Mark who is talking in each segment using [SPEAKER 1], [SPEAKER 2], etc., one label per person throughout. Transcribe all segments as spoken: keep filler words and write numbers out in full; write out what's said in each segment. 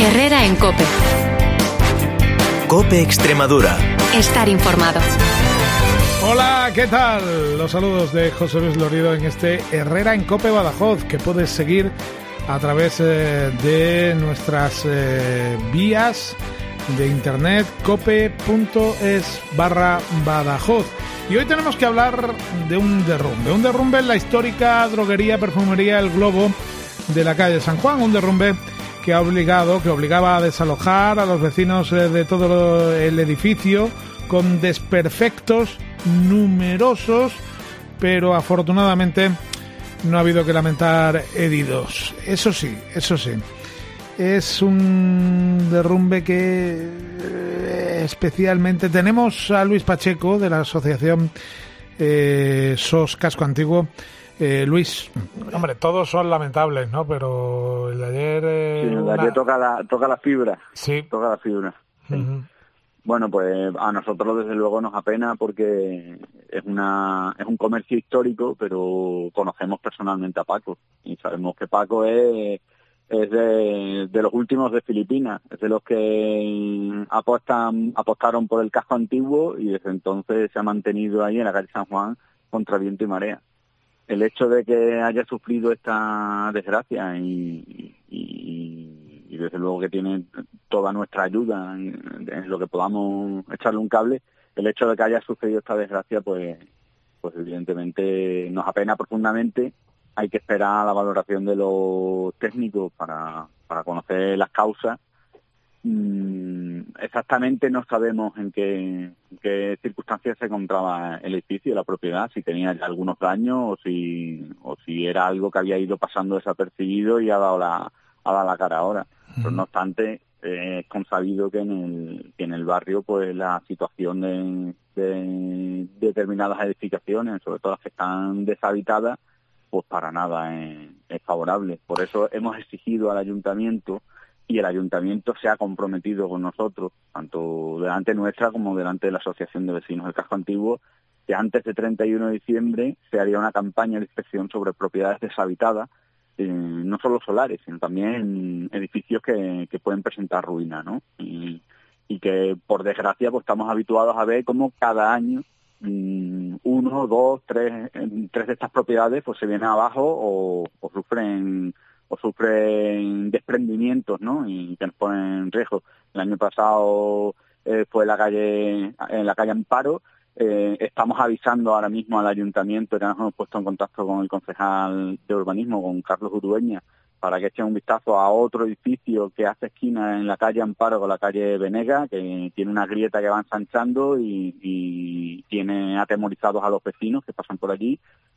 [SPEAKER 1] Herrera en COPE.
[SPEAKER 2] COPE Extremadura.
[SPEAKER 1] Estar informado.
[SPEAKER 3] Hola, ¿qué tal? Los saludos de José Luis Lorido en este Herrera en COPE Badajoz, que puedes seguir a través eh, de nuestras eh, vías de internet, cope.es barra Badajoz. Y hoy tenemos que hablar de un derrumbe, un derrumbe en la histórica droguería, perfumería El Globo de la calle San Juan, un derrumbe que ha obligado, que obligaba a desalojar a los vecinos de todo el edificio con desperfectos numerosos, pero afortunadamente no ha habido que lamentar heridos. Eso sí, eso sí. Es un derrumbe que eh, especialmente... Tenemos a Luis Pacheco de la asociación eh, S O S Casco Antiguo. Eh, Luis, hombre, todos son lamentables, ¿no? Pero el de ayer... Eh,
[SPEAKER 4] sí, el de ayer
[SPEAKER 3] una...
[SPEAKER 4] toca la, toca la fibra.
[SPEAKER 3] Sí.
[SPEAKER 4] Toca la fibra. Sí. Uh-huh. Bueno, pues a nosotros desde luego nos apena porque es una es un comercio histórico, pero conocemos personalmente a Paco y sabemos que Paco es, es de, de los últimos de Filipinas, es de los que apostan apostaron por el casco antiguo y desde entonces se ha mantenido ahí en la calle San Juan contra viento y marea. El hecho de que haya sufrido esta desgracia y, y, y desde luego que tiene toda nuestra ayuda en, en lo que podamos echarle un cable, el hecho de que haya sucedido esta desgracia, pues, pues evidentemente nos apena profundamente. Hay que esperar a la valoración de los técnicos para, para conocer las causas. Mm, exactamente no sabemos en qué, en qué circunstancias se encontraba el edificio, la propiedad, si tenía ya algunos daños o si o si era algo que había ido pasando desapercibido y ha dado la, ha dado la cara ahora. Pero no obstante, eh, es consabido que en el que en el barrio pues la situación de, de determinadas edificaciones, sobre todo las que están deshabitadas, pues para nada es, es favorable. Por eso hemos exigido al ayuntamiento, y el ayuntamiento se ha comprometido con nosotros, tanto delante nuestra como delante de la Asociación de Vecinos del Casco Antiguo, que antes del treinta y uno de diciembre se haría una campaña de inspección sobre propiedades deshabitadas, eh, no solo solares, sino también edificios que, que pueden presentar ruina, ¿no? Y, y que, por desgracia, pues estamos habituados a ver cómo cada año um, uno, dos, tres, tres de estas propiedades pues se vienen abajo o, o sufren... o sufren desprendimientos, ¿no? Y que nos ponen en riesgo. El año pasado eh, fue la calle, en la calle Amparo. Eh, estamos avisando ahora mismo al ayuntamiento, ya nos hemos puesto en contacto con el concejal de urbanismo, con Carlos Urueña, para que echen un vistazo a otro edificio que hace esquina en la calle Amparo con la calle Venega, que tiene una grieta que va ensanchando y, y tiene atemorizados a los vecinos que pasan por allí.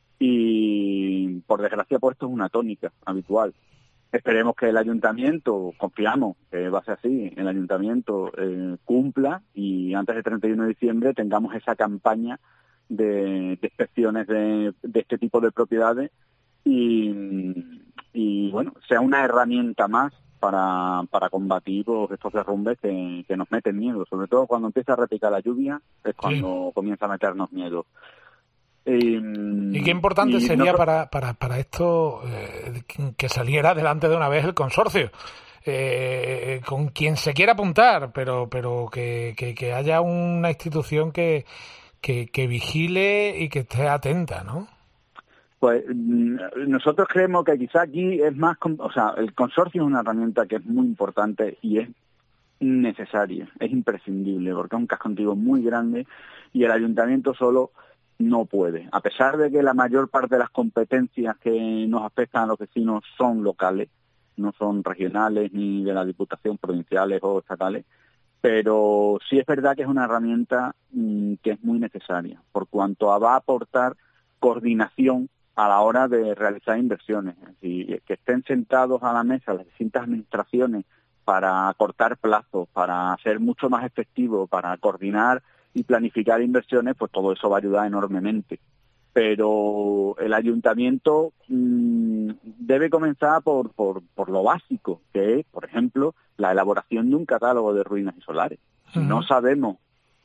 [SPEAKER 4] Y por desgracia pues esto es una tónica habitual. Esperemos que el ayuntamiento, confiamos que va a ser así, el ayuntamiento eh, cumpla y antes del treinta y uno de diciembre tengamos esa campaña de, de inspecciones de, de este tipo de propiedades y, y bueno, sea una herramienta más para, para combatir pues, estos derrumbes que, que nos meten miedo, sobre todo cuando empieza a repicar la lluvia, es cuando sí. comienza a meternos miedo.
[SPEAKER 3] Eh, y qué importante y sería no... para, para, para esto eh, que saliera delante de una vez el consorcio, eh, con quien se quiera apuntar, pero pero que, que, que haya una institución que, que, que vigile y que esté atenta, ¿no?
[SPEAKER 4] Pues nosotros creemos que quizá aquí es más... O sea, el consorcio es una herramienta que es muy importante y es necesaria, es imprescindible, porque es un casco antiguo muy grande y el ayuntamiento solo no puede, a pesar de que la mayor parte de las competencias que nos afectan a los vecinos son locales, no son regionales ni de la Diputación, provinciales o estatales, pero sí es verdad que es una herramienta mmm, que es muy necesaria, por cuanto va a aportar coordinación a la hora de realizar inversiones, es decir, que estén sentados a la mesa las distintas administraciones para acortar plazos, para ser mucho más efectivo, para coordinar y planificar inversiones, pues todo eso va a ayudar enormemente. Pero el ayuntamiento mmm, debe comenzar por, por, por lo básico, que es, por ejemplo, la elaboración de un catálogo de ruinas y solares. Si uh-huh. no sabemos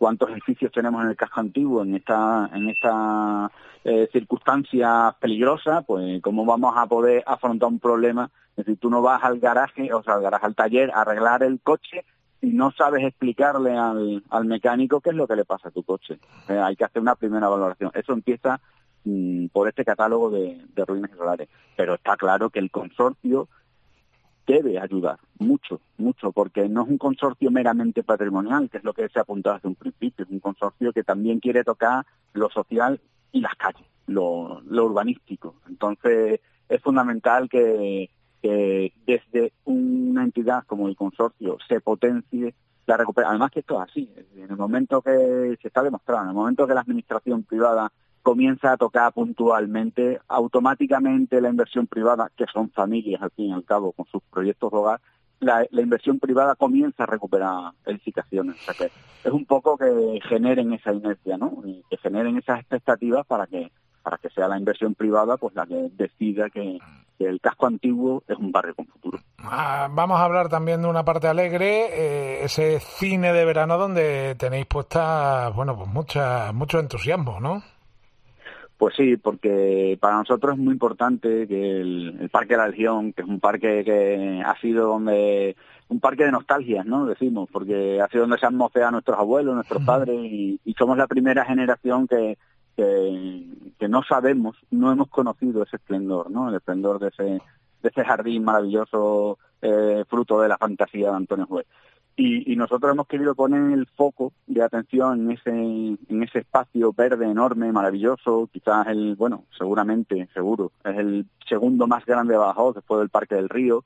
[SPEAKER 4] cuántos edificios tenemos en el casco antiguo en esta en esta eh, circunstancia peligrosa, pues cómo vamos a poder afrontar un problema. Es decir, tú no vas al garaje, o sea, al garaje, al taller, a arreglar el coche y no sabes explicarle al, al mecánico qué es lo que le pasa a tu coche. Eh, hay que hacer una primera valoración. Eso empieza mmm, por este catálogo de, de ruinas y solares. Pero está claro que el consorcio debe ayudar mucho, mucho, porque no es un consorcio meramente patrimonial, que es lo que se ha apuntado desde un principio. Es un consorcio que también quiere tocar lo social y las calles, lo, lo urbanístico. Entonces, es fundamental que que desde una entidad como el consorcio se potencie la recuperación. Además que esto es así, en el momento que se está demostrado, en el momento que la administración privada comienza a tocar puntualmente, automáticamente la inversión privada, que son familias al fin y al cabo con sus proyectos de hogar, la, la inversión privada comienza a recuperar edificaciones. O sea que es un poco que generen esa inercia, ¿no? Y que generen esas expectativas para que para que sea la inversión privada pues la que decida que, que el casco antiguo es un barrio con futuro.
[SPEAKER 3] Ah, vamos a hablar también de una parte alegre, eh, ese cine de verano donde tenéis puesta, bueno, pues mucha, mucho entusiasmo, ¿no?
[SPEAKER 4] Pues sí, porque para nosotros es muy importante que el, el Parque de la Legión, que es un parque que ha sido donde un parque de nostalgias, ¿no? Decimos, porque ha sido donde se han moceado nuestros abuelos, nuestros padres, y, y somos la primera generación que Que, que no sabemos, no hemos conocido ese esplendor, ¿no? El esplendor de ese de ese jardín maravilloso, eh, fruto de la fantasía de Antonio Juez. Y, y nosotros hemos querido poner el foco de atención en ese en ese espacio verde enorme, maravilloso, quizás el, bueno, seguramente, seguro, es el segundo más grande de Badajoz después del Parque del Río.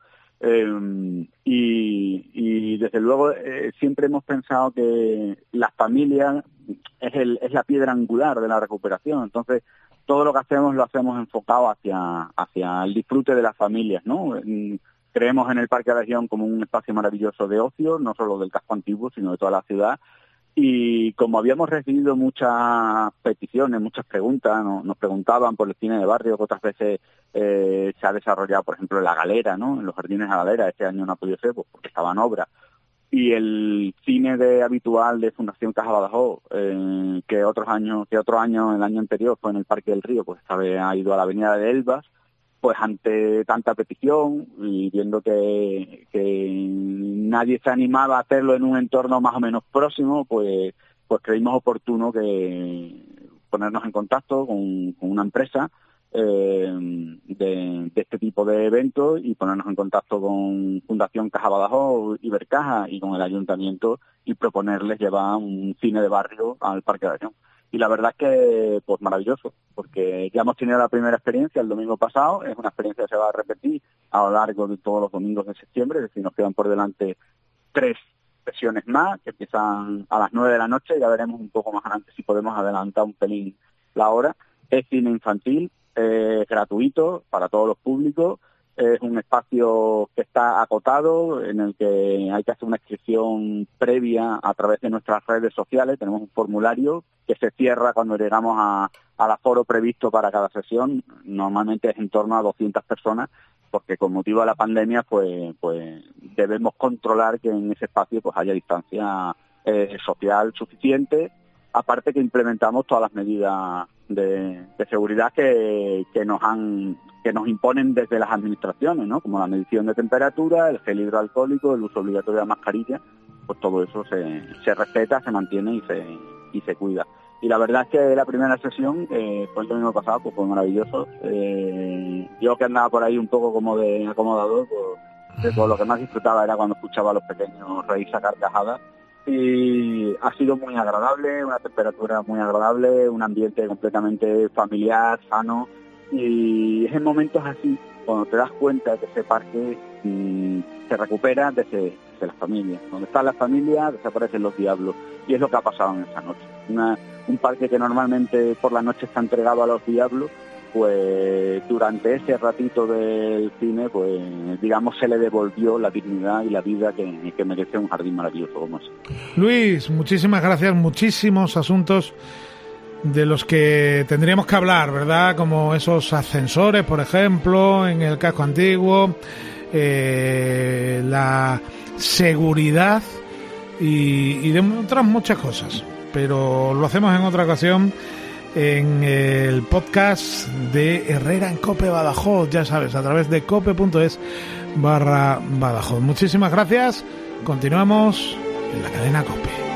[SPEAKER 4] Eh, y, y desde luego eh, siempre hemos pensado que las familias es, el, es la piedra angular de la recuperación. Entonces todo lo que hacemos lo hacemos enfocado hacia hacia el disfrute de las familias, ¿no? Creemos en el Parque de la Legión como un espacio maravilloso de ocio, no solo del casco antiguo, sino de toda la ciudad. Y como habíamos recibido muchas peticiones, muchas preguntas, ¿no? Nos preguntaban por el cine de barrio, que otras veces eh, se ha desarrollado, por ejemplo, en La Galera, ¿no? En los jardines de La Galera. Este año no ha podido ser pues, porque estaba en obra. Y el cine de habitual de Fundación Caja Badajoz, eh, que otros años, que otro año, el año anterior fue en el Parque del Río, pues esta vez ha ido a la Avenida de Elvas. Pues ante tanta petición y viendo que, que nadie se animaba a hacerlo en un entorno más o menos próximo, pues pues creímos oportuno que ponernos en contacto con, con una empresa eh, de, de este tipo de eventos y ponernos en contacto con Fundación Caja Badajoz, Ibercaja y con el Ayuntamiento y proponerles llevar un cine de barrio al Parque de la Legión. Y la verdad es que, pues maravilloso, porque ya hemos tenido la primera experiencia el domingo pasado, es una experiencia que se va a repetir a lo largo de todos los domingos de septiembre, es decir, nos quedan por delante tres sesiones más, que empiezan a las nueve de la noche, ya veremos un poco más adelante si podemos adelantar un pelín la hora. Es cine infantil, eh, gratuito para todos los públicos, es un espacio que está acotado, en el que hay que hacer una inscripción previa a través de nuestras redes sociales. Tenemos un formulario que se cierra cuando llegamos a, al aforo previsto para cada sesión. Normalmente es en torno a doscientas personas, porque con motivo de la pandemia pues pues debemos controlar que en ese espacio pues haya distancia eh, social suficiente. Aparte que implementamos todas las medidas de, de seguridad que, que nos han que nos imponen desde las administraciones, ¿no? Como la medición de temperatura, el gel hidroalcohólico, el uso obligatorio de la mascarilla, pues todo eso se, se respeta, se mantiene y se y se cuida. Y la verdad es que la primera sesión, eh, fue el domingo pasado, pues fue maravilloso. Eh, yo que andaba por ahí un poco como de acomodador, pues, pues lo que más disfrutaba era cuando escuchaba a los pequeños reírse a carcajadas. Y ha sido muy agradable, una temperatura muy agradable, un ambiente completamente familiar, sano. Y es en momentos así cuando te das cuenta de que ese parque mmm, se recupera desde, desde las familias. Donde están las familias desaparecen los diablos. Y es lo que ha pasado en esa noche. Una, un parque que normalmente por la noche está entregado a los diablos, pues durante ese ratito del cine, pues digamos se le devolvió la dignidad y la vida que, que merece un jardín maravilloso como ese.
[SPEAKER 3] Luis, muchísimas gracias, muchísimos asuntos de los que tendríamos que hablar, ¿verdad? Como esos ascensores, por ejemplo, en el casco antiguo, eh, la seguridad y, y de otras muchas cosas. pero lo hacemos en otra ocasión en el podcast de Herrera en Cope Badajoz, ya sabes, a través de cope.es barra Badajoz. Muchísimas gracias. Continuamos en la cadena COPE.